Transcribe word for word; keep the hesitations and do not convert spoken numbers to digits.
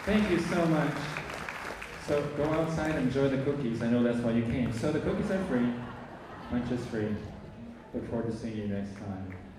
Thank you so much. So go outside and enjoy the cookies. I know that's why you came. So the cookies are free. Lunch is free. Look forward to seeing you next time.